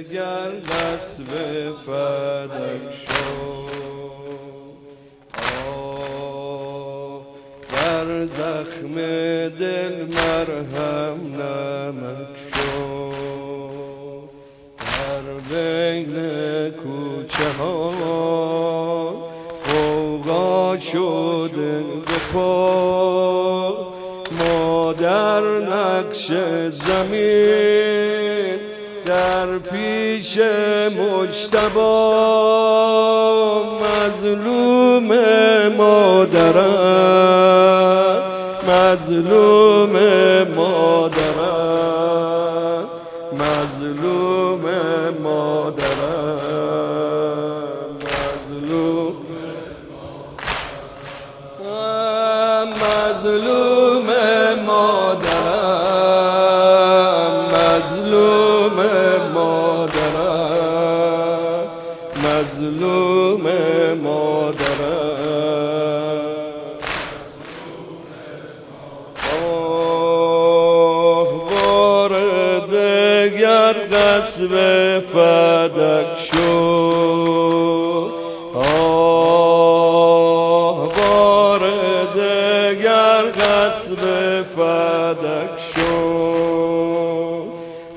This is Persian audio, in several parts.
دگر دست به فدک شد. در زخم دل مرهم نمک شد. در بین کوچه ها غوغا شده به پا، ما در نقش زمین در پیش مجتبی، مظلوم مادرم، مظلوم مادرم، مظلوم مادرم، مظلوم مظلوم مادرم، مظلوم مادرم، مظلوم مادرم. بار دگر قصب فدک شد. بار دگر قصب فدک شد.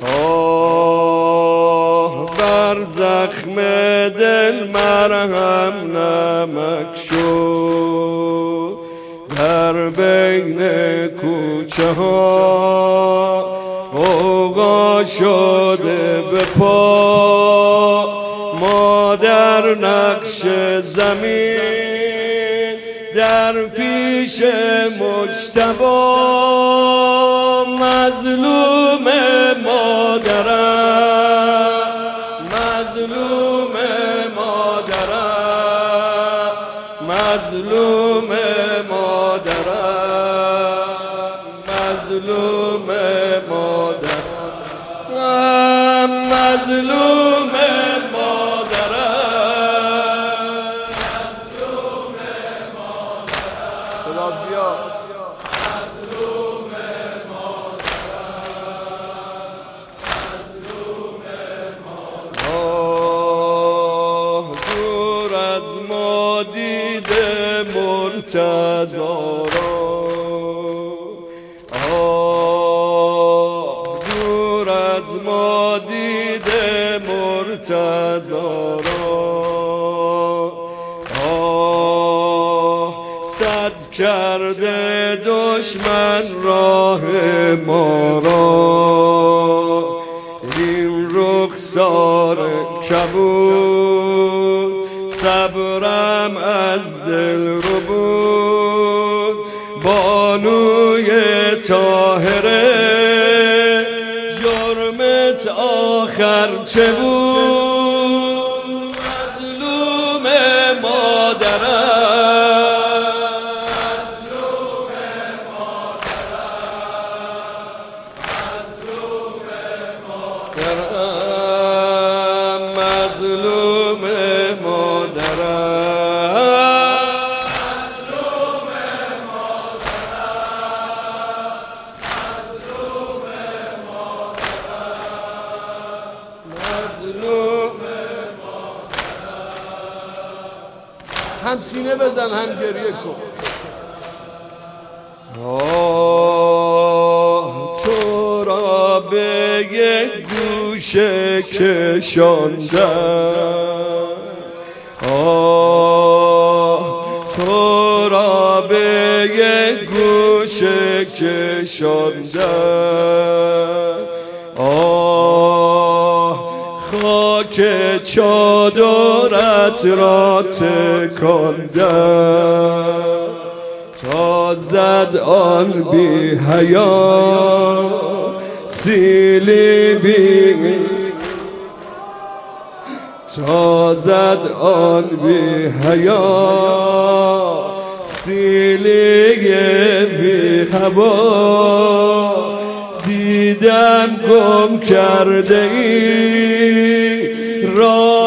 بر زخم دل مرهم نمک شد. در بین کوچه ها غوغا شده به پا، ما در نقش زمین در پیش مجتبی، مظلوم مادرم، مظلوم مادرم، مظلوم مادرم، مظلوم مادرم، مظلوم مادرم، مظلوم مادرم. صدا بیا. مظلوم مادرم، مظلوم مادرم. دور از ما دیده مرتضی را، دور از ما دیده مرتضی را، صد کرده دشمن راه ما را. این رخسار کبود صبرم از دل رو بود، بانوی طاهره جرمت آخر چه بود؟ مظلوم مادرم، مظلوم مادرم، مظلوم مادرم، مظلوم مظلوم مادرم. هم سینه بزن هم گریه کن. تو را به یک گوشه کشاندم، تو را به یک گوشه کشاندم. خاک چادرت را تکاندم، تا زد آن بی حیا سیلی بی، تا زد آن بی حیا سیلی بی هوا. دیدم گم کرده ای را